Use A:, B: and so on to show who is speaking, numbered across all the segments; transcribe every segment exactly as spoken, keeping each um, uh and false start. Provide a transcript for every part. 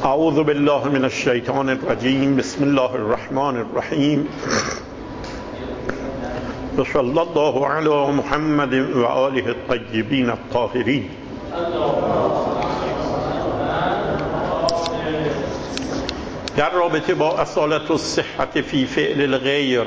A: اعوذ بالله من الشیطان الرجیم. بسم الله الرحمن الرحیم. و صلی الله علی محمد و آله الطیبین الطاهرین. در رابطه با اصالت الصحت فی فعل الغیر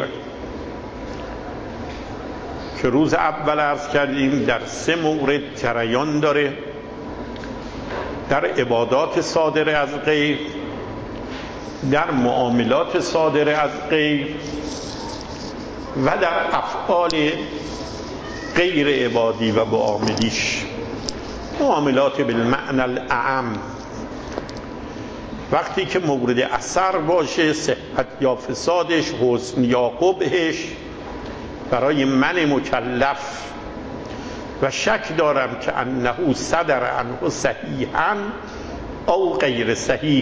A: که روز اول عرض کردیم در سه مورد جریان داره: در عبادات صادره از غیر، در معاملات صادره از غیر و در افعال غیر عبادی و معاملیش. معاملات بالمعنى الاعم، وقتی که مورد اثر باشه، صحت یا فسادش، حسن یا قبحش برای من مکلف و شک دارم که انه صدر عنه صحیحا او غیر صحیح،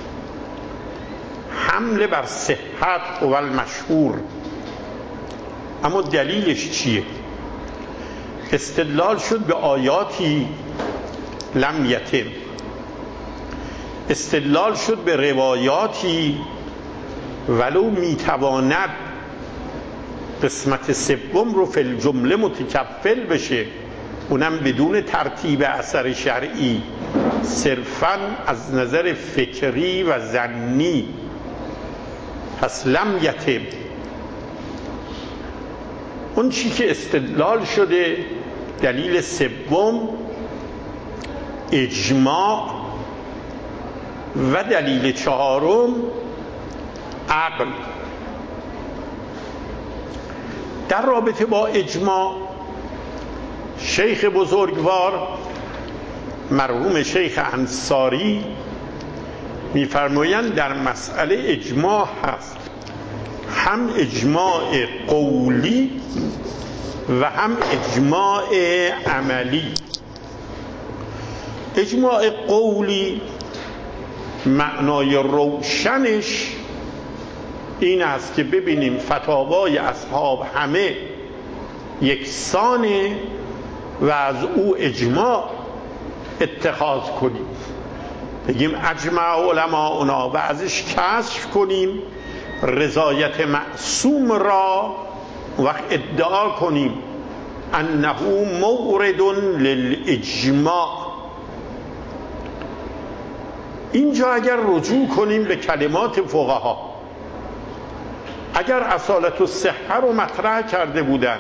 A: حمله بر صحت و المشهور. اما دلیلش چیه؟ استدلال شد به آیاتی لم یتم، استدلال شد به روایاتی ولو میتواند قسمت سوم رو فی الجمله متکفل بشه، اونم بدون ترتیب اثر شرعی، صرفاً از نظر فکری و ظنی. پس لم یتم. اون چی که استدلال شده، دلیل سوم اجماع و دلیل چهارم عقل. در رابطه با اجماع شیخ بزرگوار مرحوم شیخ انصاری می‌فرمایند در مسئله اجماع هست، هم اجماع قولی و هم اجماع عملی. اجماع قولی معنای روشنش این است که ببینیم فتاوای اصحاب همه یکسانه و از او اجماع اتخاذ کنیم، بگیم اجمع علماؤنا و ازش کشف کنیم رضایت معصوم را، وقت ادعا کنیم انه مورد للاجماع. اینجا اگر رجوع کنیم به کلمات فقها، اگر اصالت الصحه رو مطرح کرده بودن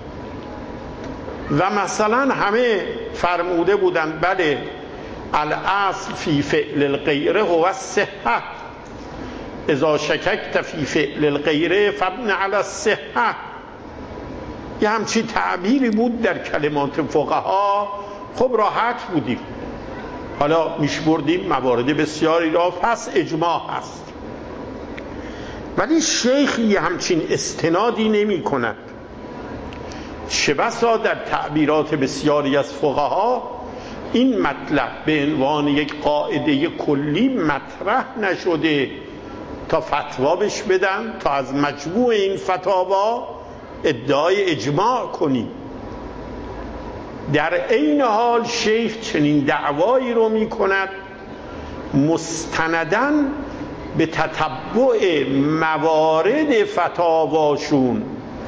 A: و مثلا همه فرموده بودن بله الاصل فی فعل الغیره هو الصحه، اذا شککت فی فعل الغیره فابن علی الصحه، یه همچی تعبیری بود در کلمات فقها، خب راحت بودیم. حالا میشبردیم موارد بسیاری را، پس اجماع هست. ولی شیخ یه همچین استنادی نمی کند. چه بسا در تعبیرات بسیاری از فقها این مطلب به عنوان یک قاعده کلی مطرح نشده تا فتوا بش بدن، تا از مجموع این فتاوا ادعای اجماع کنیم. در این حال شیخ چنین دعوایی رو می کند مستنداً به تتبع موارد فتاواشون،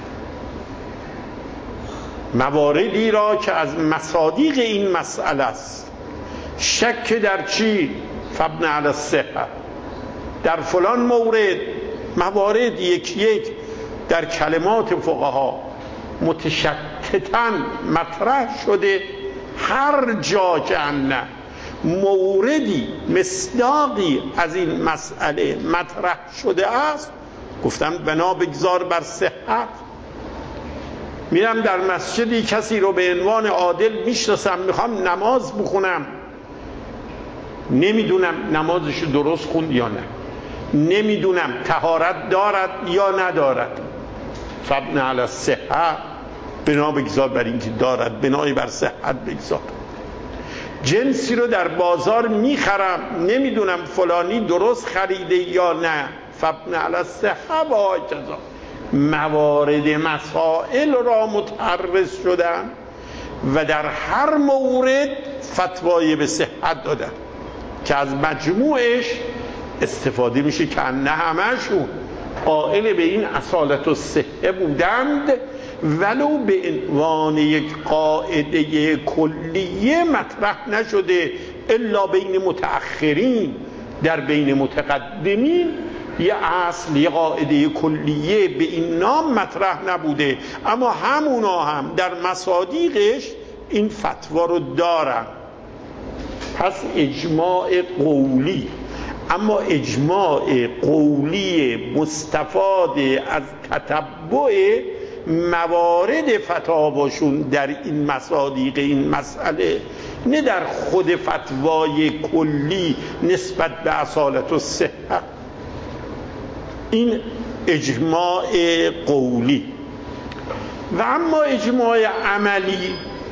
A: مواردی را که از مصادیق این مسئله است. شک در چی؟ فابن علی الصحه. در فلان مورد، موارد یک یک در کلمات فقها متشتتاً مطرح شده، هر جا که نه موردی مصداقی از این مسئله مطرح شده است، گفتم بنا بگذار بر صحت. میرم در مسجدی کسی رو به عنوان عادل میشناسم، میخوام نماز بخونم، نمیدونم نمازش درست خوند یا نه، نمیدونم طهارت دارد یا ندارد، فابن علی الصحه، بنا بگذار بر اینکه دارد، بنای بر صحت بگذار. جنسی رو در بازار میخرم، نمیدونم فلانی درست خریده یا نه، فابن علی الصحه و هکذا. موارد مسائل را متعرض شدن و در هر مورد فتوای به صحت دادن. که از مجموعش استفاده میشه که نه همه‌شون قائل به این اصالت الصحه بودند ولو به عنوان یک قاعده کلیه مطرح نشده الا بین متأخرین. در بین متقدمین یه اصل یه قاعده کلیه به این نام مطرح نبوده، اما همونا هم در مصادیقش این فتوا رو دارن. پس اجماع قولی، اما اجماع قولی مستفاد از تتبع موارد فتاواشون در این مصادیق این مسئله، نه در خود فتوای کلی نسبت به اصالت الصحه. این اجماع قولی. و اما اجماع عملی،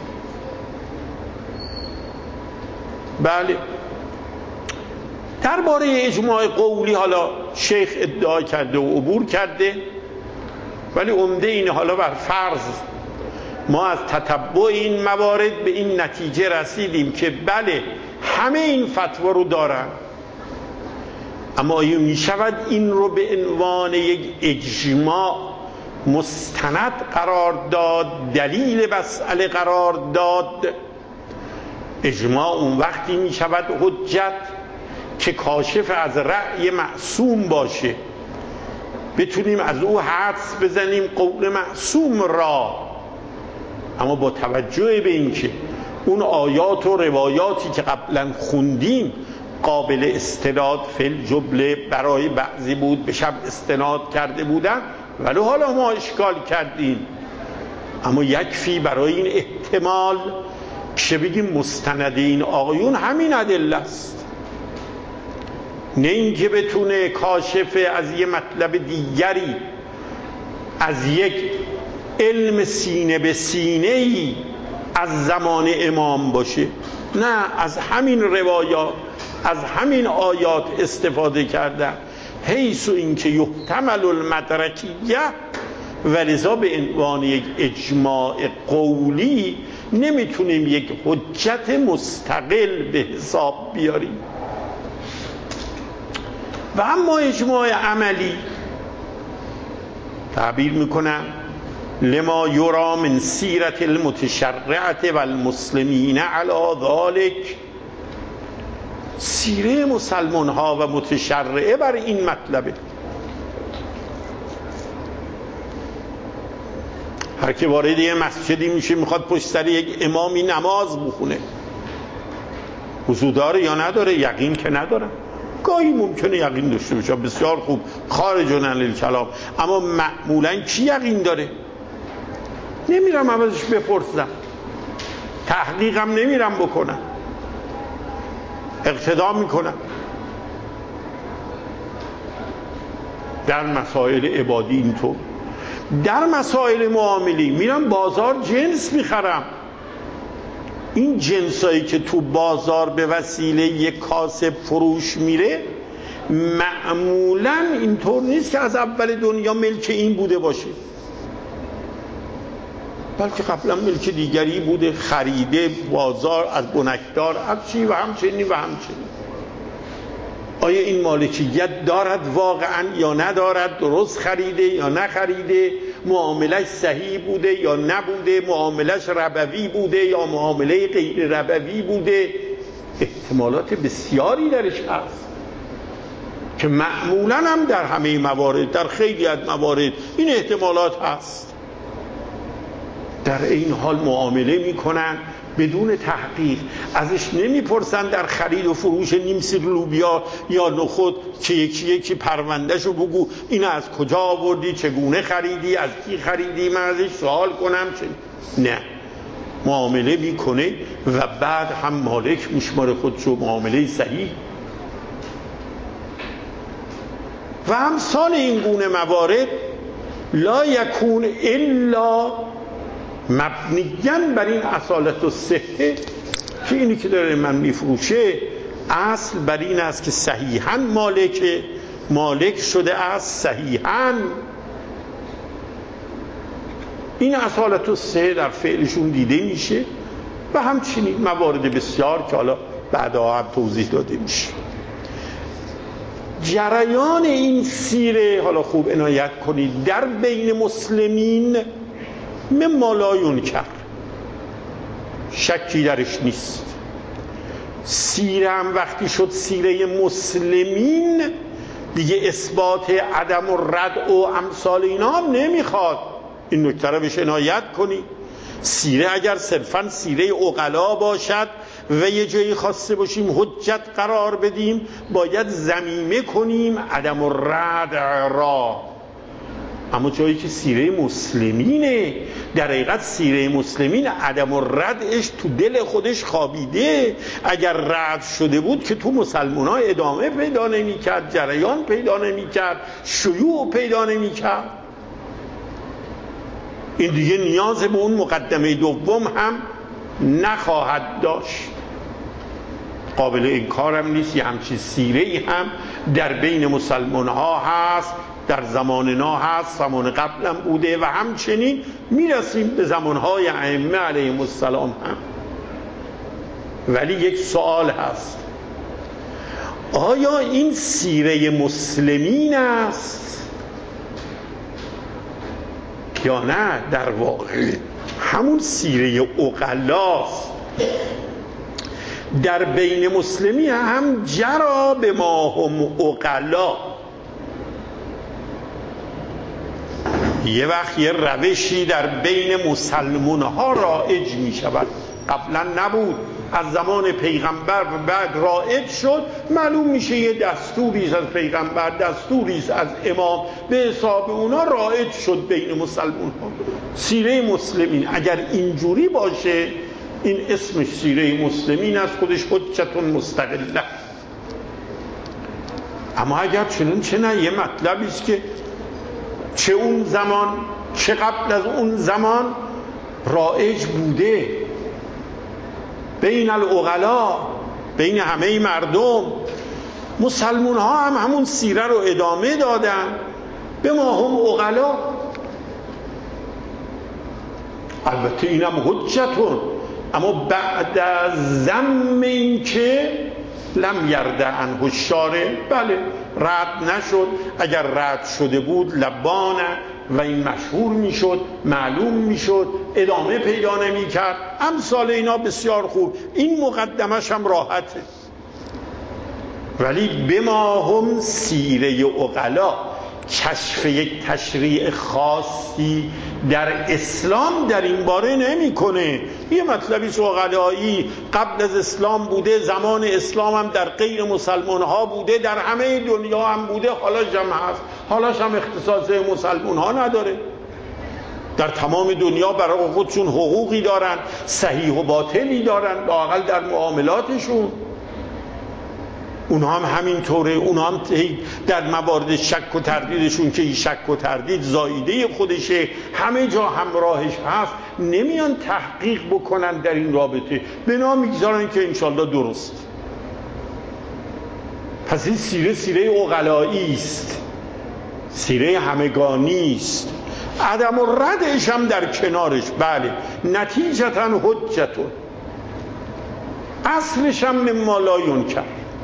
A: بله درباره اجماع قولی حالا شیخ ادعا کرده و عبور کرده، ولی عمده اینه حالا بر فرض ما از تتبع این موارد به این نتیجه رسیدیم که بله همه این فتوا رو دارن، اما آیا می شود این رو به عنوان یک اجماع مستند قرار داد، دلیل مسئله قرار داد؟ اجماع اون وقتی می شود حجت که کاشف از رأی معصوم باشه، بتونیم از او حدس بزنیم قول معصوم را، اما با توجه به اینکه اون آیات و روایاتی که قبلا خوندیم قابل استناد فل جبله برای بعضی بود، به شب استناد کرده بودن، ولی حالا ما اشکال کردیم، اما یکفی برای این احتمال که بگیم مستند این آقایون همین ادله است، نه اینکه بتونه کاشف از یه مطلب دیگری از یک علم سینه به سینه ای از زمان امام باشه، نه از همین روایات از همین آیات استفاده کردن، حیث اینکه یحتمل المدرکیه، ولذا به عنوان یک اجماع قولی نمیتونیم یک حجت مستقل به حساب بیاریم. و اما اجماع عملی تعبیر میکنم لما یرا من سیرت المتشرعه و المسلمین علی ذلک، سیره مسلمان ها و متشرعه بر این مطلبه. هر که وارد یه مسجدی میشه میخواد پشت سر یک امامی نماز بخونه، وضو داره یا نداره؟ یقین که نداره. گاهی ممکنه یقین داشته باشه، بسیار خوب، خارج عن الکلام، اما معمولا کی یقین داره؟ نمیرم عوضش بپرسم، تحقیقم نمیرم بکنم، اقتدا میکنم. در مسائل عبادی اینطور، در مسائل معاملی میرم بازار جنس میخرم، این جنسایی که تو بازار به وسیله یک کاسب فروش میره معمولا اینطور نیست که از اول دنیا ملک این بوده باشه، بلکه قبلا ملک دیگری بوده، خریده بازار از بنکدار افچی و همچنین و همچنین. آیا این مالکیت دارد واقعا یا ندارد؟ درست خریده یا نخریده؟ معاملش صحیح بوده یا نبوده؟ معاملش ربوی بوده یا معامله غیر ربوی بوده؟ احتمالات بسیاری درش هست که معمولا هم در همه موارد، در خیلی از موارد این احتمالات هست. در این حال معامله میکنن بدون تحقیق، ازش نمیپرسن در خرید و فروش نیم سیر لوبیا یا نخود که یکی یکی پروندهشو بگو اینو از کجا آوردی، چگونه خریدی، از کی خریدی، من ازش سوال کنم چه؟ نه، معامله میکنه و بعد هم مالک میشماره خودشو، معامله صحیح. و امثال این گونه موارد لا یکون الا مبنیاً بر این اصالت الصحه، که اینی که داره من میفروشه اصل بر این است که صحیحاً مالک مالک شده است، صحیحاً. این اصالت الصحه در فعلشون دیده میشه و همچنین موارد بسیار که حالا بعدا هم توضیح داده میشه. جریان این سیره، حالا خوب عنایت کنید، در بین مسلمین مما لا ینکر، شکی درش نیست. سیره هم وقتی شد سیره مسلمین دیگه اثبات عدم و رد و امثال اینا هم نمیخواد. این نکته رو بهش عنایت کنید. سیره اگر صرفا سیره عقلا باشد و یه جایی خواسته باشیم حجت قرار بدیم، باید ضمیمه کنیم عدم و رد را. اما جایی که سیره مسلمینه، در حقیقت سیره مسلمین عدم و ردش تو دل خودش خوابیده. اگر رد شده بود که تو مسلمان ها ادامه پیدا نمی کرد، جریان پیدا نمی کرد، شیوع پیدا نمی کرد. این دیگه نیاز به اون مقدمه دوم هم نخواهد داشت. قابل انکارم نیست یه همچین سیره‌ای هم در بین مسلمان ها هست، در زماننا هست، زمان قبلم بوده و همچنین میرسیم به زمانهای ائمه علیهم السلام هم. ولی یک سوال هست، آیا این سیره مسلمین است یا نه در واقع همون سیره عقلاست؟ در بین مسلمین هم جرا به ما هم عقلا، یه وقت یه روشی در بین مسلمان ها رایج می شود، قبلا نبود، از زمان پیغمبر بعد رایج شد، معلوم میشه یه دستوری از پیغمبر، دستوری از امام، به حساب اونا رایج شد بین مسلمان ها. سیره مسلمین اگر اینجوری باشه این اسمش سیره مسلمین است، خودش حجت مستقله. اما اگر چنین چه نه، یه مطلبی است که چه اون زمان چه قبل از اون زمان رایج بوده بین العقلا، بین همه مردم. مسلمون ها هم همون سیره رو ادامه دادن، به ما هم عقلا. البته اینم حجتون، اما بعد از ذم این که لم یرده عنه الشارع، بله رد نشد. اگر رد شده بود لبانه و این مشهور میشد، معلوم میشد، ادامه پیدا نمی کرد. امثال اینا بسیار خوب، این مقدمش هم راحته. ولی به ما هم سیره عقلا کشف یک تشریع خاصی در اسلام در این باره نمی کنه. یه مطلبی عقلایی قبل از اسلام بوده، زمان اسلام هم در غیر مسلمان ها بوده، در همه دنیا هم بوده، حالاش هم هست، حالاش هم اختصاص مسلمان ها نداره. در تمام دنیا برای خودشون حقوقی دارن، صحیح و باطلی دارن، لااقل در معاملاتشون. اونها هم همینطوره، اونها هم در موارد شک و تردیدشون که این شک و تردید زاییده خودشه، همه جا همراهش هست، نمیان تحقیق بکنن در این رابطه، بنا میگذارن که انشالله درست. پس این سیره سیره عقلایی است، سیره همگانی است، عدم و ردش هم در کنارش. بله نتیجتا حجتون، اصلش هم مما لا ینکر.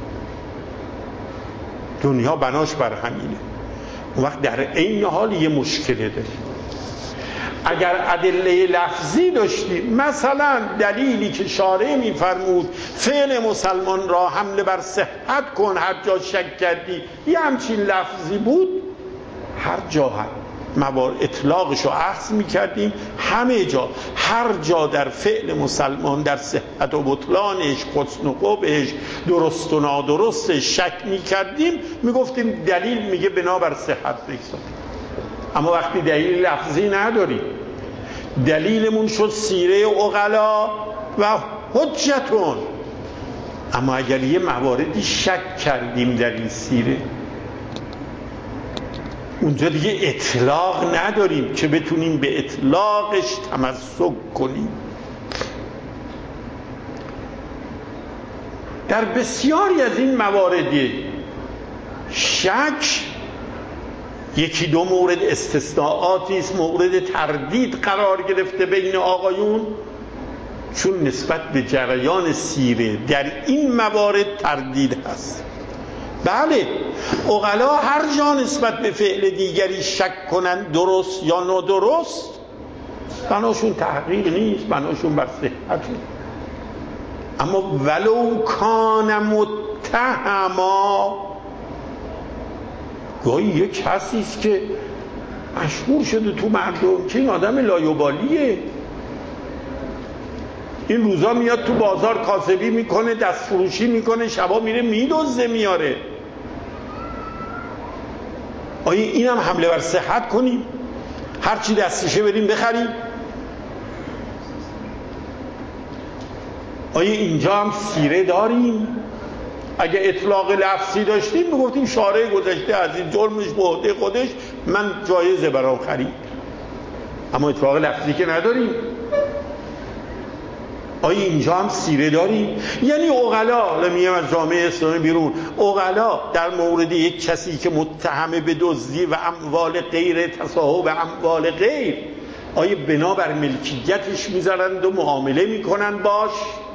A: دنیا بناش بر همینه. اون وقت در عین حال یه مشکله داریم. اگر ادله لفظی داشتیم، مثلا دلیلی که شارع میفرمود فعل مسلمان را حمله بر صحت کن هر جا شک کردی، یه همچین لفظی بود، هر جا هم موارد اطلاقش رو اخذ میکردیم. همه جا، هر جا در فعل مسلمان در صحت و بطلانش، حسن و قبحش، درست و نادرستش شک میکردیم، میگفتیم دلیل میگه بنا بر صحت بگذار. اما وقتی دلیل لفظی نداریم، دلیلمون شد سیره عقلا و حجتون. اما اگر یه مواردی شک کردیم در این سیره، اونجا دیگه اطلاق نداریم که بتونیم به اطلاقش تمسک کنیم. در بسیاری از این موارد شک یکی دو مورد استثناءاتی است، مورد تردید قرار گرفته بین آقایون، چون نسبت به جریان سیره در این موارد تردید هست. بله، عقلا هر جا نسبت به فعل دیگری شک کنن درست یا نادرست، بناشون تحقیق نیست، بناشون بر صحت. اما ولو کان متهما، گاهی یک کسی است که مشهور شده تو مردم که این آدم لایبالیه، این روزا میاد تو بازار کاسبی میکنه، دست فروشی میکنه، شبا میره میدزده میاره، آیا اینم حمله بر صحت کنیم؟ هرچی دستشه بریم بخریم؟ آیا اینجا هم سیره داریم؟ اگه اطلاق لفظی داشتیم میگفتیم شارع گذشته از این جرمش به عهده خودش، من جایزه برام خرید. اما اطلاق لفظی که نداریم. آیا اینجا هم سیره داریم؟ یعنی عقلا، میگم از جامعه اسلامی بیرون، عقلا در مورد یک کسی که متهم به دزدی و اموال غیر، تصاحب اموال غیر، آیا بنابر ملکیتش میذارند و معامله میکنن باش؟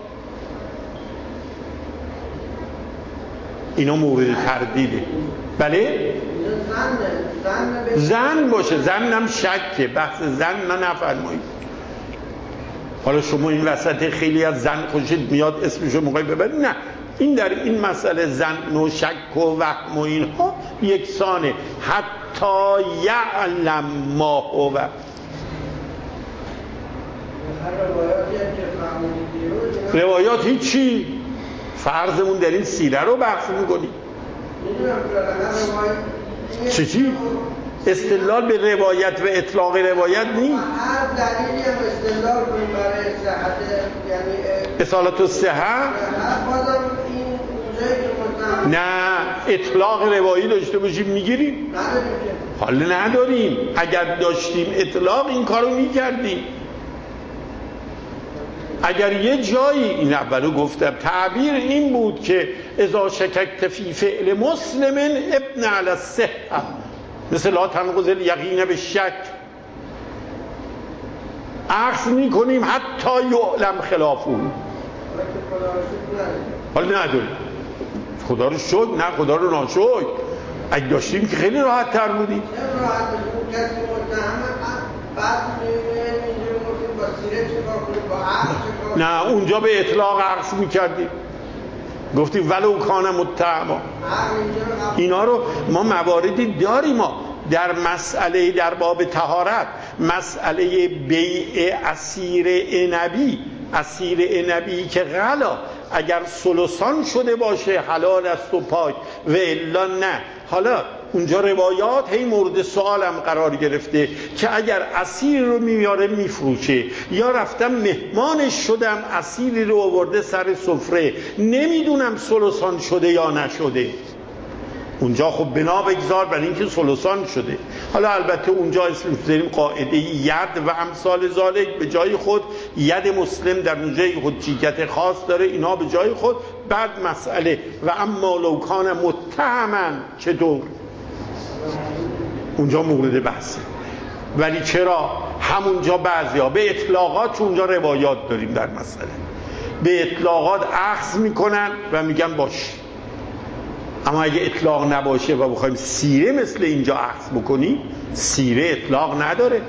A: اینا مورد تردیده. بله؟ زن باشه، زنم شکه، بحث زن نه نفرمایید. حالا شما این وسط خیلی از زن خوشید میاد اسمشو موقعی ببرید، نه، این در این مسئله زن و شک و وهم و اینها یکسانه، حتی یعلم ما هو. روایات هیچی، فرضمون در این سیره رو بحث میکنی. چی چی؟ استدلال به روایت و اطلاق روایت نیست.
B: هر دلیلی هم استدلال کنیم برای صحت، یعنی
A: اصالت الصحه،
B: بازم این اونجایی که مطمئن
A: نه اطلاق روایی داشته باشیم میگیریم؟
B: نداریم که.
A: حالا نداریم، اگر داشتیم اطلاق این کارو میکردیم. اگر یه جایی، این اولو گفتم، تعبیر این بود که اذا شککت فی فعل مسلم ابن علی الصحه، مثل لا تنقض الیقین به شک، عکس میکنیم حتی یعلم خلافه. حالا نداریم، خدا رو شکر، نه خدا رو ناشکر. اگه داشتیم که خیلی راحت تر بودیم.
B: راحت بود، کسی متهمه بعد اینجوری گفتیم با سیره چکار کنیم، با عقل چکار کنیم.
A: نه، اونجا به اطلاق عکس میکردیم، گفتیم ولو کان متهما. اینا رو ما مواردی داریم. ما در مسئله، در باب طهارت، مسئله بیع اسیر عنبی، اسیر عنبی که غلا اگر سلسان شده باشه حلال است و پاک و الا نه. حالا اونجا روایات هی مورد سوالم قرار گرفته که اگر اسیر رو میاره میفروشه، یا رفتم مهمانش شدم اسیری رو آورده سر سفره، نمیدونم سلسان شده یا نشده، اونجا خب بنا بگذار بر اینکه سلسان شده. حالا البته اونجا اسم می‌ذاریم قاعده ید و امثال ذالک، به جای خود ید مسلم در اونجا حجیت خاص داره، اینا به جای خود. بعد مسئله و اما لو کان متهما چطور، اونجا مورد بحثه. ولی چرا همونجا بعضیا به اطلاقات، اونجا روایات داریم در مسئله، به اطلاقات اخذ میکنن و میگن باش. اما اگه اطلاق نباشه و بخوایم سیره مثل اینجا اخذ بکنیم، سیره اطلاق نداره.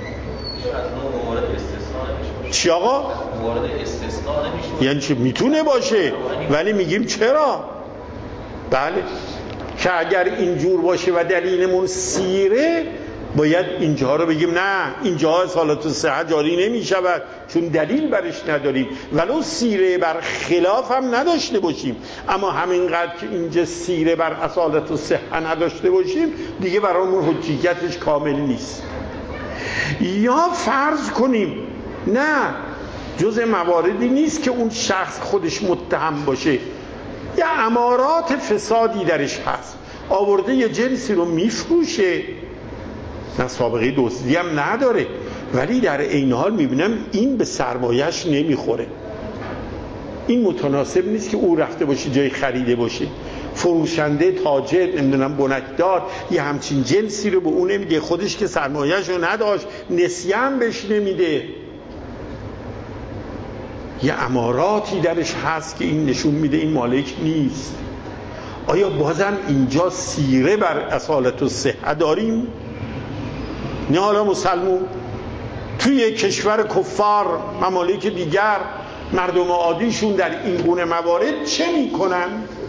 A: چی آقا؟ یعنی چی؟ میتونه باشه، ولی میگیم چرا؟ بله، که اگر اینجور باشه و دلیلمون سیره، باید اینجا رو بگیم نه، اینجا اصالت الصحه جاری نمی شود چون دلیل برش نداریم، ولو سیره بر خلاف هم نداشته باشیم. اما همینقدر که اینجا سیره بر اصالت الصحه نداشته باشیم دیگه برامون حجیتش کامل نیست. یا فرض کنیم نه، جز مواردی نیست که اون شخص خودش متهم باشه، یا امارات فسادی درش هست، آورده یه جنسی رو میفروشه، نه سابقه دزدی هم نداره، ولی در این حال میبینم این به سرمایه‌اش نمیخوره، این متناسب نیست که او رفته باشه جای خریده باشه. فروشنده، تاجر، نمیدونم بنکدار یه همچین جنسی رو به اون نمیده، خودش که سرمایه‌اش رو نداشت، نسیه هم بهش نمیده. یه اماراتی درش هست که این نشون میده این مالک نیست. آیا بازم اینجا سیره بر اصالت الصحه داریم؟ نه حالا مسلمون توی کشور کفار ممالک دیگر مردم عادیشون در این گونه موارد چه میکنن؟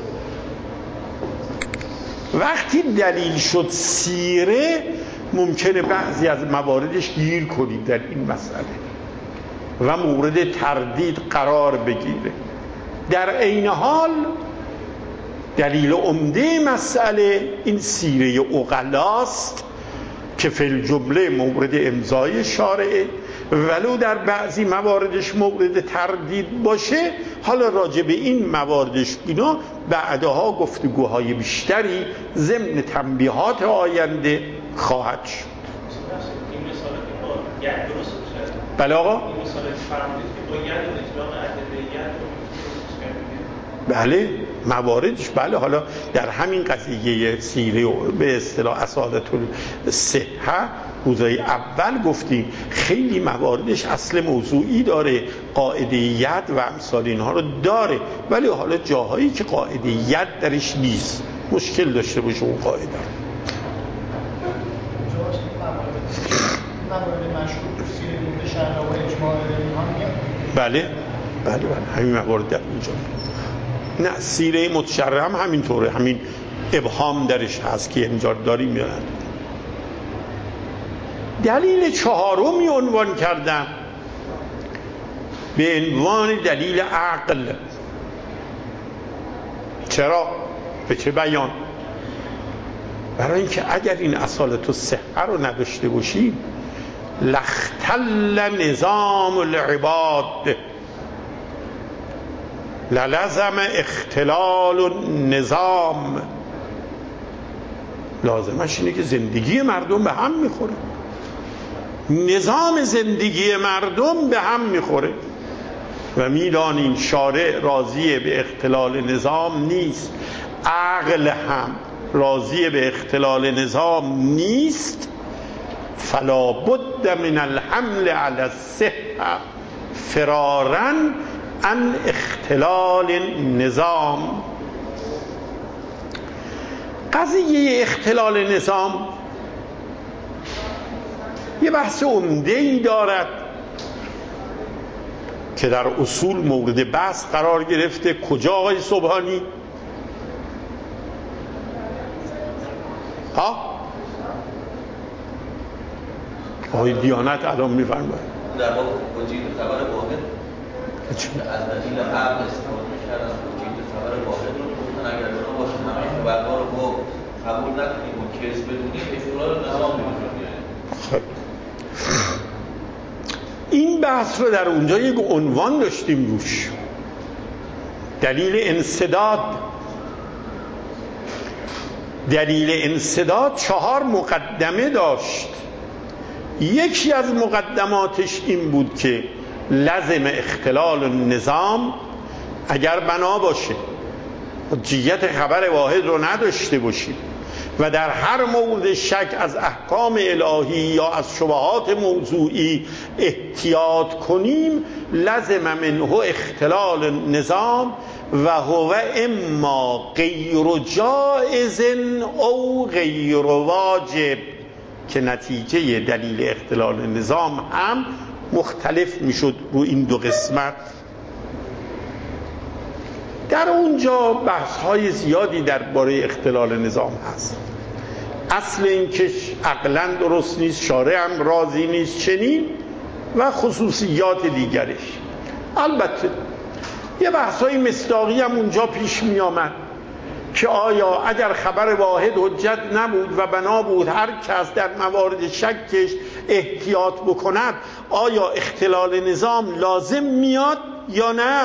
A: وقتی دلیل شد سیره ممکنه بعضی از مواردش گیر کنید در این مسئله و مورد تردید قرار بگیره. در عین حال دلیل عمده مسئله این سیره عقلاست که فی الجمله مورد امضای شارعه، ولو در بعضی مواردش مورد تردید باشه. حالا راجع به این مواردش اینا بعدها گفتگوهای بیشتری ضمن تنبیهات آینده خواهد شد.
C: این مثالی که با ید درست میشه.
A: بله آقا؟
C: این مثالی که فرمودید که با ید و اطلاق ادله
A: بله مواردش بله. حالا در همین قضیه سیره به اصطلاح اصالت الصحه روزای اول گفتیم خیلی مواردش اصل موضوعی داره، قاعده ید و امثال اینها رو داره، ولی حالا جاهایی که قاعده ید درش نیست مشکل داشته باشه اون قاعده. بله بله بله همین موارد در اینجا. نه سیره متشرع هم همینطوره، همین ابهام درش هست که اینجا داریم میارن. دلیل چهارمی عنوان کردن به عنوان دلیل عقل. چرا؟ به چه بیان؟ برای اینکه اگر این اصالت الصحه رو نداشته باشیم لاختل نظام العباد، للزم اختلال النظام. لازمش اینه که زندگی مردم به هم میخوره، نظام زندگی مردم به هم میخوره و میدانیم شارع راضی به اختلال نظام نیست، عقل هم راضی به اختلال نظام نیست. فلا بد من الحمل علی الصحه فرارا عن اختلال النظام. قضیه اختلال نظام یه بحث عمده‌ای دارد که در اصول مورد بحث قرار گرفته. کجا آقای سبحانی؟ ها؟ آقای دیانت الان می‌فرماید
D: در واقع وجود خبر واحد از دلیل عقل استفاده می‌کردن. وجود خبر واحد رو گفتن اگر بنا باشه همه خبرها رو ما قبول نکنیم و کیس بدونیم اختلال نظام می‌کنیم.
A: این بحث رو در اونجا یک عنوان داشتیم روش، دلیل انسداد. دلیل انسداد چهار مقدمه داشت. یکی از مقدماتش این بود که لازم اختلال النظام اگر بنا باشه حجیت خبر واحد رو نداشته باشیم و در هر مورد شک از احکام الهی یا از شبهات موضوعی احتیاط کنیم، لازم منه اختلال النظام و هو اما غیر جائز او غیر واجب، که نتیجه دلیل اختلال نظام هم مختلف میشد رو این دو قسمت. در اونجا بحث های زیادی درباره اختلال نظام هست. اصل این که عقلاً درست نیست، شارع هم راضی نیست چنین، و خصوصیات دیگرش. البته یه بحث های مصداقی هم اونجا پیش می آمد که آیا اگر خبر واحد حجت نبود و بنا بود هر کس در موارد شکش احتیاط بکند، آیا اختلال نظام لازم میاد یا نه؟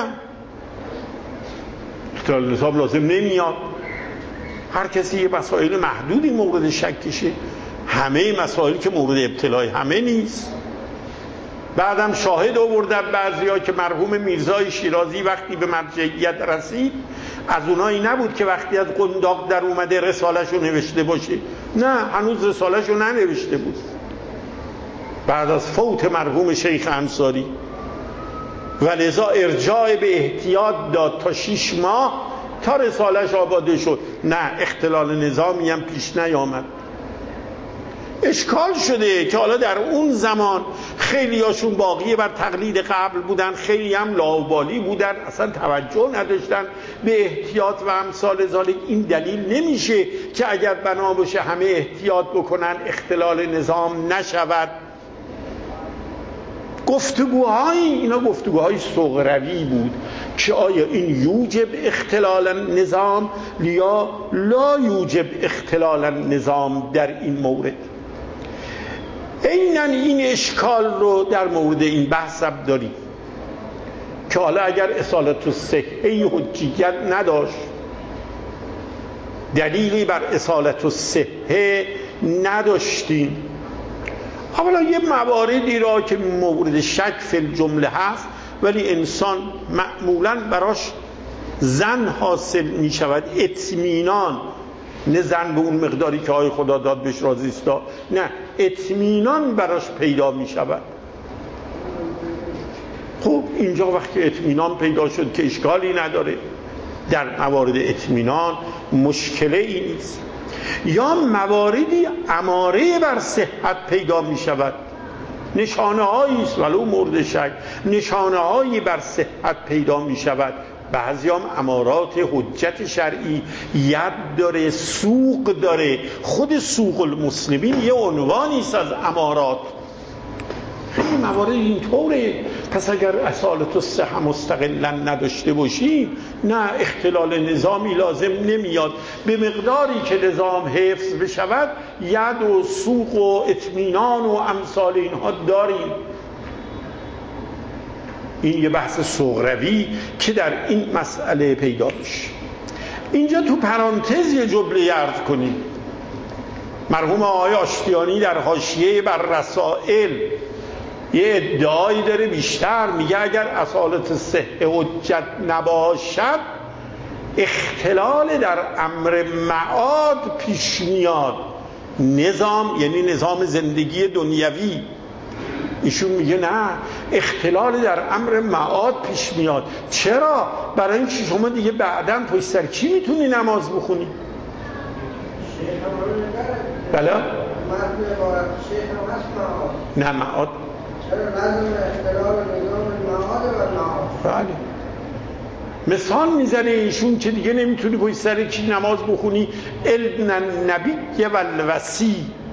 A: اختلال نظام لازم نمیاد. هر کسی یه مسائل محدودی مورد شکشه، همه مسائل که مورد ابتلای همه نیست. بعدم شاهد آوردن بعضیا که مرحوم میرزای شیرازی وقتی به مرجعیت رسید از اونایی نبود که وقتی از قنداق در اومده رساله‌شو نوشته باشه، نه هنوز رساله‌شو ننوشته بود. بعد از فوت مرحوم شیخ انصاری و لذا ارجاع به احتیاط داد تا شیش ماه تا رسالش آباده شد. نه، اختلال نظامی هم پیش نیامد. اشکال شده که حالا در اون زمان خیلی هاشون باقی بر تقلید قبل بودن، خیلی هم لاابالی بودن، اصلا توجه نداشتن به احتیاط و امثال ذالک. این دلیل نمیشه که اگر بنا باشه همه احتیاط بکنن اختلال نظام نشود. گفتگوهای اینا گفتگوهای صغروی بود که آیا این یوجب اختلال نظام یا لا یوجب اختلال نظام در این مورد. عیناً این اشکال رو در مورد این بحث هم داریم که حالا اگر اصالت الصحه حجیت نداشت، دلیلی بر اصالت الصحه نداشتیم، اولا یه مواردی را که مورد شک فی الجمله هست ولی انسان معمولاً براش ظن حاصل می شود، اطمینان، نه ظن به اون مقداری که آی خدا داد بهش راضی است، نه، اطمینان براش پیدا می شود. خب اینجا وقتی اطمینان پیدا شد که اشکالی نداره، در موارد اطمینان مشکلی ای نیست. یا مواردی اماره بر صحت پیدا می شود، نشانه هایی است ولو مورد شک، نشانه هایی بر صحت پیدا می شود. بعضی هم امارات حجت شرعی ید داره، سوق داره. خود سوق المسلمین یه عنوانی است از امارات. خیلی موارد اینطوره. پس اگر اصالت الصحه مستقلا نداشته باشیم، نه، اختلال نظامی لازم نمیاد. به مقداری که نظام حفظ بشود ید و سوق و اطمینان و امثال اینها داریم. این یه بحث صغروی که در این مسئله پیدا میشه. اینجا تو پرانتز یه جمله عرض کنیم. مرحوم آقای آشتیانی در حاشیه بر رسائل یه ادعایی داره بیشتر، میگه اگر اصالت صحه حجت نباشد اختلال در امر معاد پیش میاد. نظام یعنی نظام زندگی دنیوی. ایشون میگه نه، اختلال در امر معاد پیش میاد. چرا؟ برای اینکه شما دیگه بعداً پشت سر کی میتونی نماز بخونی؟ بله؟ نه، معاد.
B: چرا لازم اختلال نظام المعاد و المعاد؟
A: بله. مثال میزنه ایشون که دیگه نمیتونی پشت سر کی نماز بخونی. ابن النبی و الوصی،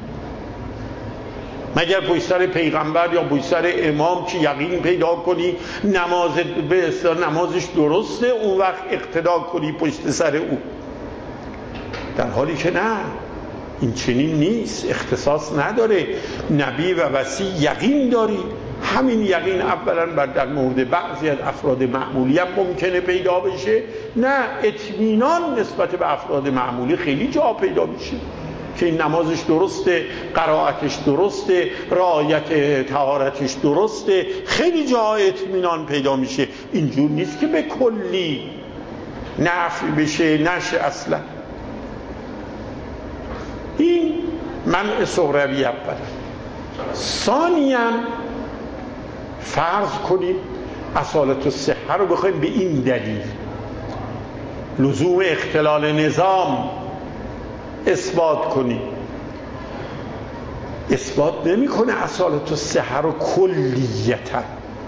A: مگر پشت سر پیغمبر یا پشت سر امام که یقین پیدا کنی نماز به اصطلاح نمازش درسته، اون وقت اقتدا کنی پشت سر او. در حالی که نه، این چنین نیست، اختصاص نداره. نبی و وصی یقین داری، همین یقین اولا بر در مورد بعضی از افراد معمولی هم ممکنه پیدا بشه، نه، اطمینان نسبت به افراد معمولی خیلی جا پیدا میشه که این نمازش درسته، قرائتش درسته، رعایت طهارتش درسته، خیلی جا اطمینان پیدا میشه. اینجور نیست که به کلی نفی بشه نشه اصلا. این منع صغروی اولا. ثانیاً فرض کنید اصالت الصحه رو بخوایم به این دلیل لزوم اختلال نظام اثبات کنیم. اثبات نمی‌کنه اصالت الصحه رو کلیتاً،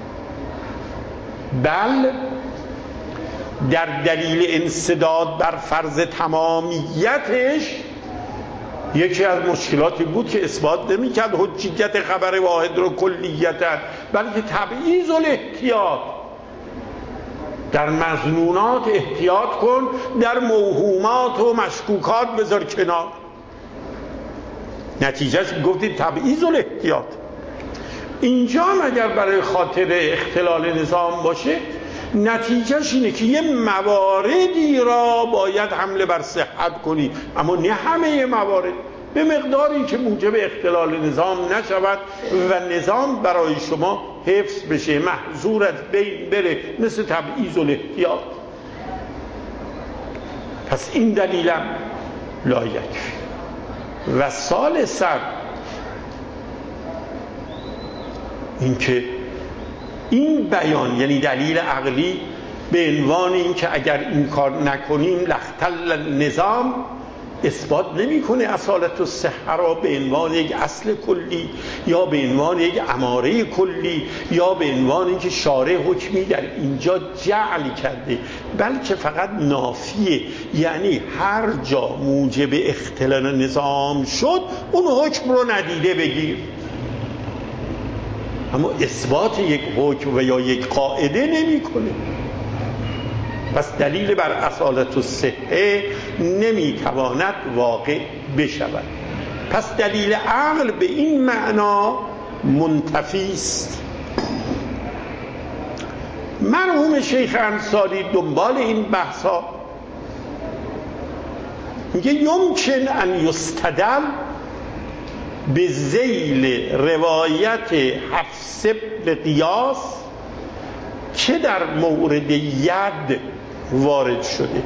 A: بل در دلیل انسداد بر فرض تمامیتش یکی از مشکلاتی بود که اثبات نمی‌کرد حجیت خبر واحد رو کلیتاً، بلکه تبعیض الاحتیاط. در مظنونات احتیاط کن، در موهومات و مشکوکات بذار کنار. نتیجهش گفتید تبعیض الاحتیاط. اینجا اگر برای خاطر اختلال نظام باشه، نتیجهش اینه که یه مواردی را باید حمله بر صحت کنی، اما نه همه موارد، به مقداری که موجب اختلال نظام نشود و نظام برای شما حفظ بشه، محظور از بین بره، مثل تبعیض الاحتیاط. پس این دلیلم لا یکفی. و ثالثاً این که این بیان یعنی دلیل عقلی به عنوان این که اگر این کار نکنیم لختل نظام اثبات نمی‌کنه اصالت الصحه را به عنوان یک اصل کلی یا به عنوان یک اماره کلی یا به عنوان اینکه شارع حکمی در اینجا جعل کرده، بلکه فقط نافیه، یعنی هر جا موجب اختلال نظام شد اون حکم رو ندیده بگیر. اما اثبات یک حکم و یا یک قاعده نمی‌کنه. پس دلیل بر اصالت الصحه نمیتواند واقع بشود. پس دلیل عقل به این معنا منتفی است. مرحوم شیخ انصاری دنبال این بحثا میگه یمکن ان یستدل به ذیل روایت حفص بن قیاس که در مورد ید وارد شده،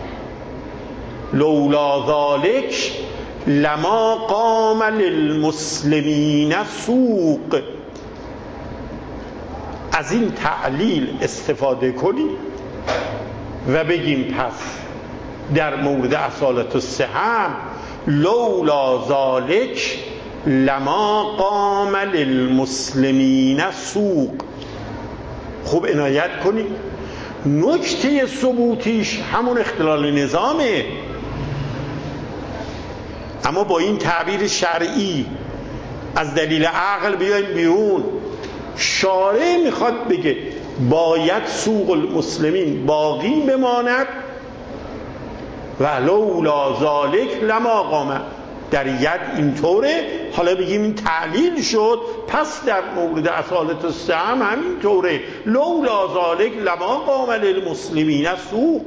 A: لولا ذالک لما قام للمسلمین سوق. از این تعلیل استفاده کنیم و بگیم پس در مورد اصالت الصحه لولا ذالک لما قام للمسلمین سوق. خوب عنایت کنید نکته ثبوتیش همون اختلال نظامه، اما با این تعبیر شرعی از دلیل عقل بیایم بیرون. شارع میخواد بگه باید سوق المسلمین باقی بماند و لولا ذالک لما قام. در ید اینطوره، حالا بگیم این تعلیل شد، پس در مورد اصالت الصحه هم همینطوره، لولا ذالک لما قام للمسلمین سوق.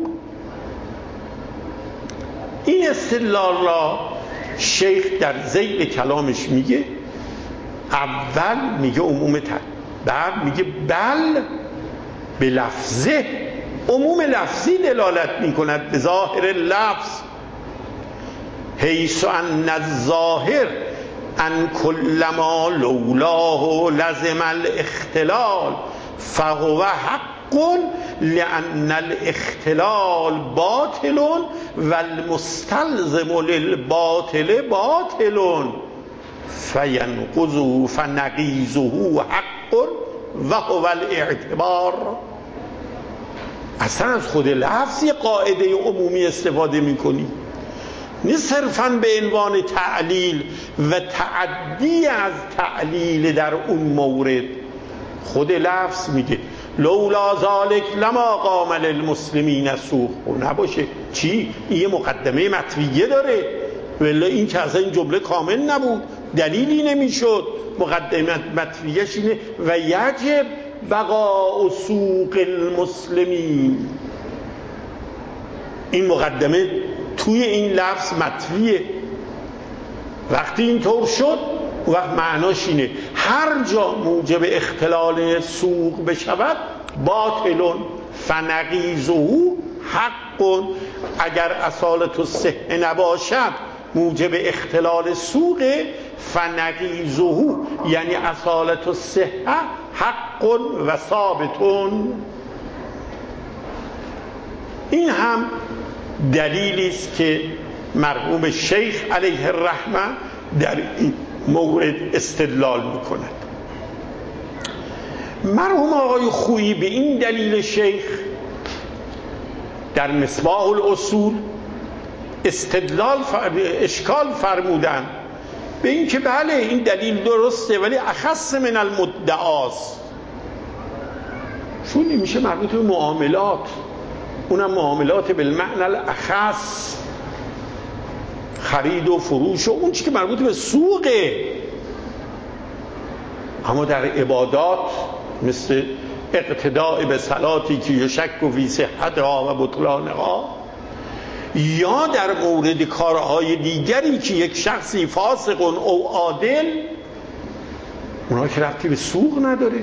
A: این استدلال را شیخ در ذیل کلامش میگه اول میگه عموم تر، بعد میگه بل به لفظه، عموم لفظی دلالت میکند به ظاهر لفظ، حیث ان الظاهر ان کل ما لولاه لزم الاختلال فهو حق لان الاختلال باطل والمستلزم للباطل باطل فینقضه فنقیضه حق وهو الاعتبار. اصلا از خود لفظ یه قاعده عمومی استفاده میکنی، نه صرفاً به عنوان تعلیل و تعدی از تعلیل در اون مورد. خود لفظ میگه لولا ذالک لما قام للمسلمین سوق. نباشه چی؟ این یه مقدمه مطویه داره، ولی این که اصلا این جمله کامل نبود، دلیلی نمیشد. مقدمه مطویهش اینه و یجب بقاء سوق المسلمین. این مقدمه توی این لفظ مطویه. وقتی اینطور شد وقت معناش اینه هر جا موجب اختلال سوق بشود باطل فنقیضه حق. اگر اصالت الصحه نباشد موجب اختلال سوق، فنقیضه یعنی اصالت الصحه حق و ثابتون. این هم دلیلی است که مرحوم شیخ علیه الرحمه در این مورد استدلال میکند. مرحوم آقای خویی به این دلیل شیخ در مصباح الاصول استدلال اشکال فرمودند به این که بله این دلیل درسته ولی اخص من المدعاست، چون میشه مربوط به معاملات، اونم معاملات بالمعنی الاخص، خرید و فروش و اون چی که مربوط به سوقه. اما در عبادات مثل اقتداء به صلاتی که یشک و فی صحتها و بطلانها، یا در مورد کارهای دیگری که یک شخصی فاسق او عادل، اونا که ربطی به سوق نداره.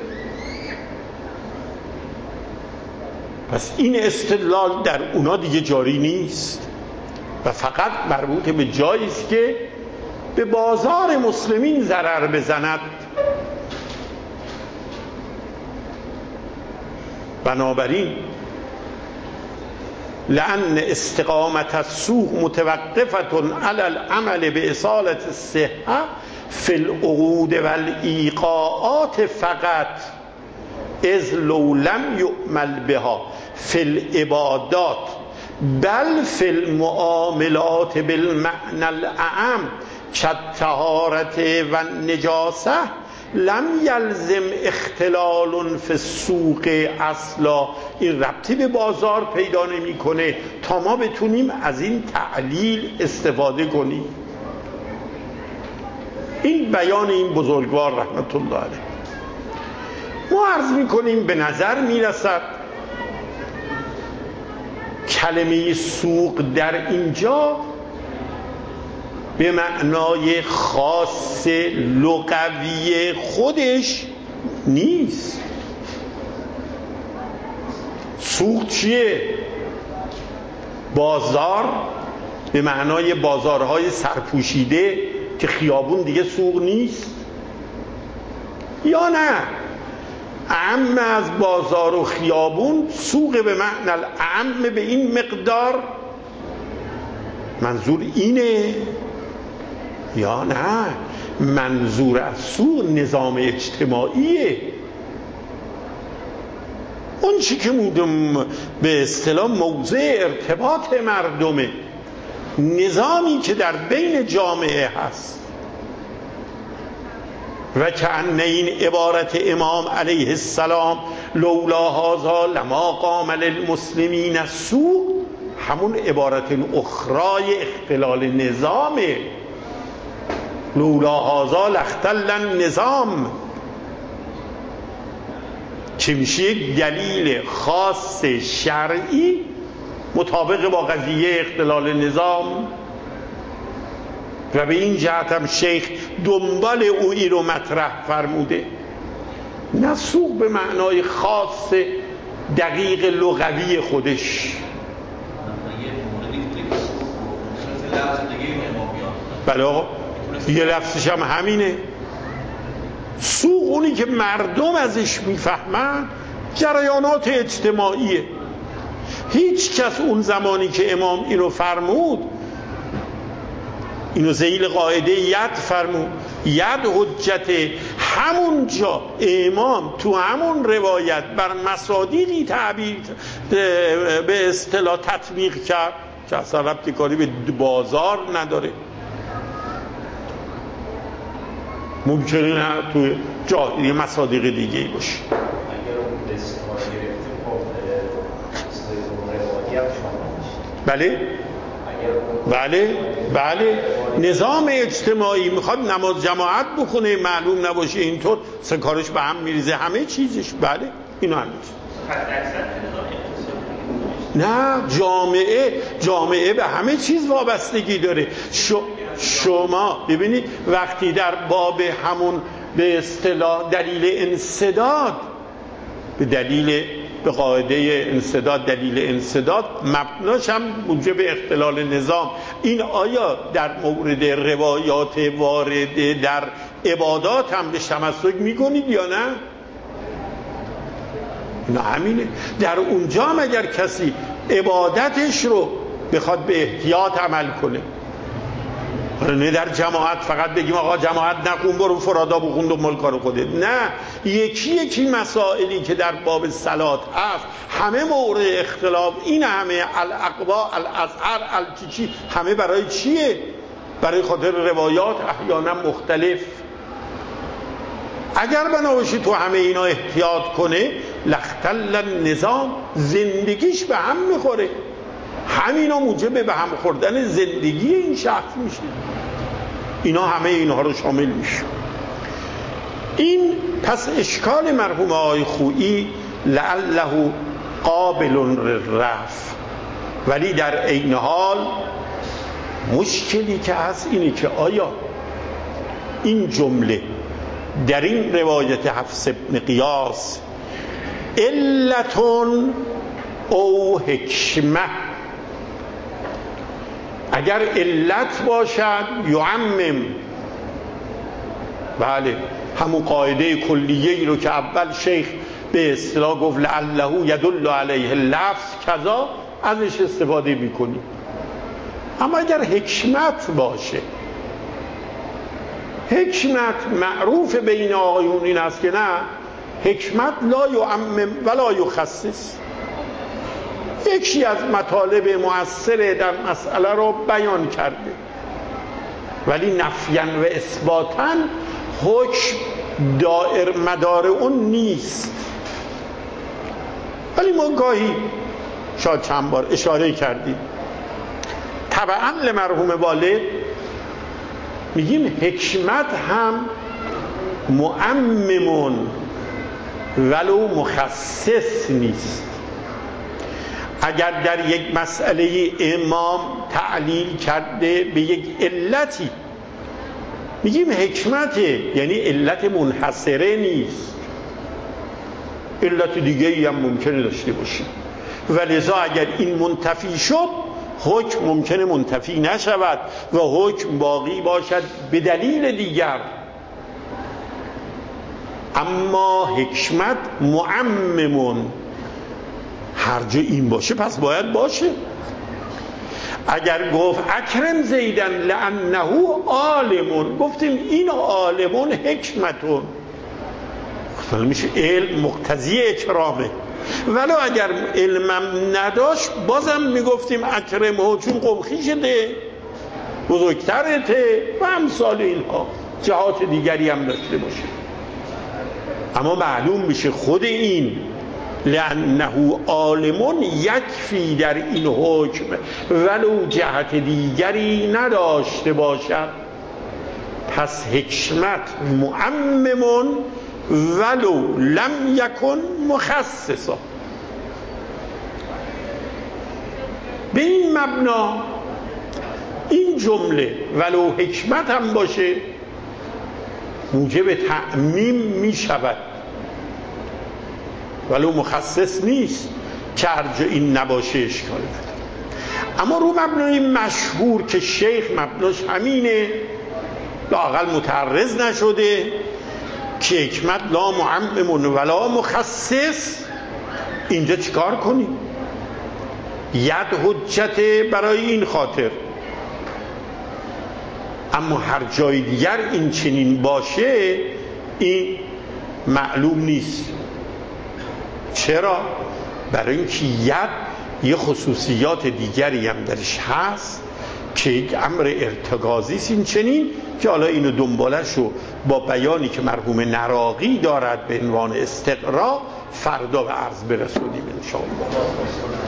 A: پس این استدلال در اونا دیگه جاری نیست و فقط مربوط به جایی است که به بازار مسلمین ضرر بزند. بنابراین لأن استقامت السوق متوقفة على العمل بإصالة الصحة في العقود والإيقاعات فقط اذ لو لم يعمل بها في العبادات بل في المعاملات بالمعنى الأعم كالطهارة والنجاسة لم یلزم اختلال فی السوق اصلا. این ربطی به بازار پیدا نمیکنه تا ما بتونیم از این تعلیل استفاده کنیم. این بیان این بزرگوار رحمت الله علیه. ما عرض میکنیم به نظر میرسد کلمه سوق در اینجا به معنای خاص لغوی خودش نیست. سوق چیه؟ بازار به معنای بازارهای سرپوشیده که خیابون دیگه سوق نیست، یا نه اعم از بازار و خیابون سوق به معنی الاعم به این مقدار منظور اینه، یا نه منظور از سوق نظام اجتماعیه، اون چی که مودم به اصطلاح موضع ارتباط مردمه، نظامی که در بین جامعه هست. و کأن این عبارت امام علیه السلام لولا هذا لما قام للمسلمین السوق همون عبارت اخرای اختلال نظامه. لولا هذا لاختل النظام که میشه یک دلیل خاص شرعی مطابق با قضیه اختلال نظام. و به این جهت هم شیخ دنبال اویی رو مطرح فرموده، نه سوق به معنای خاص دقیق لغوی خودش. بله آقا یه لفظش هم همینه. سوق اونی که مردم ازش میفهمن جریانات اجتماعیه. هیچ کس اون زمانی که امام اینو فرمود، اینو ذیل قاعده ید فرمود، ید حجت، همون جا امام تو همون روایت بر مصادیقی تعبیر به اصطلاح تطبیق کرد که اصلا ربطی کاری به بازار نداره. ممکنه نه تو جایی مصادیق دیگه ای باشه. بله بله بله نظام اجتماعی میخواد نماز جماعت بخونه معلوم نباشه اینطور سه کارش به هم میریزه همه چیزش. بله اینو همه چیز. نه جامعه جامعه به همه چیز وابستگی داره. شما ببینید وقتی در باب همون به اصطلاح دلیل انسداد، به دلیل به قاعده انسداد، دلیل انسداد مبناش هم موجب اختلال نظام، این آیا در مورد روایات وارده در عبادات هم به تمسک میکنید یا نه؟ نه همینه. در اونجا هم اگر کسی عبادتش رو بخواد به احتیاط عمل کنه، نه در جماعت فقط بگیم آقا جماعت نخون برو فرادا بخون دنبال کار خودت، نه یکی یکی مسائلی که در باب صلات هست همه مورد اختلاف، این همه الاقوا الازهر الچیچی همه برای چیه؟ برای خاطر روایات احیانا مختلف. اگر بناباشی تو همه اینا احتیاط کنه لاختل النظام، زندگیش به هم میخوره، همینا موجب به هم خوردن زندگی این شخص میشه. اینا همه اینها رو شامل میشه. این پس اشکال مرحوم آقای خویی لعله قابل للرفع، ولی در عین حال مشکلی که هست اینه که آیا این جمله در این روایت حفص بن قیاس علتون او حکمه، اگر علت باشد یعمم، بله همون قاعده کلیه‌ای رو که اول شیخ به اصطلاح گفت لعله یدل علیه لفظ کذا، ازش استفاده میکنیم. اما اگر حکمت باشه، حکمت معروف بین آقایون این است که نه، حکمت لا یعمم ولا یخصص، یکی از مطالب مؤثر در مسئله رو بیان کرده ولی نفیاً و اثباتاً حکم دائر مدار اون نیست. ولی ما گاهی شاید چند بار اشاره کردیم طبعاً لمرحوم والد میگیم حکمت هم معممون ولو مخصص نیست. اگر در یک مسئله امام تعلیل کرده به یک علتی میگیم حکمته، یعنی علت منحصره نیست، علت دیگه هم ممکنه داشته باشه و لذا اگر این منتفی شد حکم ممکنه منتفی نشود و حکم باقی باشد به دلیل دیگر. اما حکمت معممون، هر جا این باشه پس باید باشه. اگر گفت اکرم زیدن لانه عالمون، گفتیم این عالمون حکمتون، میشه علم مقتضی اکرامه. ولو اگر علمم نداشت بازم میگفتیم اکرمه، چون قمخی شده بزرگترته و امثال اینها، جهات دیگری هم داشته باشه. اما معلوم میشه خود این لانه عالمون یکفی در این حکم ولو جهت دیگری نداشته باشد. پس حکمت معممون ولو لم یکن مخصصا. به این مبنا این جمله ولو حکمت هم باشه موجب تعمیم می شود، ولو مخصص نیست که هر جا این نباشه اشکال نداره. اما رو مبنای مشهور که شیخ مبناش همینه، لااقل متعرض نشده که حکمت لا معمم ولا مخصص، اینجا چیکار کنیم؟ ید حجت برای این خاطر. اما هر جای دیگر این چنین باشه این معلوم نیست. چرا؟ برای اینکه ید یه خصوصیات دیگری هم درش هست که یک امر ارتکازی است این چنین، که حالا اینو دنبالش رو با بیانی که مرحوم نراقی دارد به عنوان استقرا فردا به عرض برسونیم انشاءالله.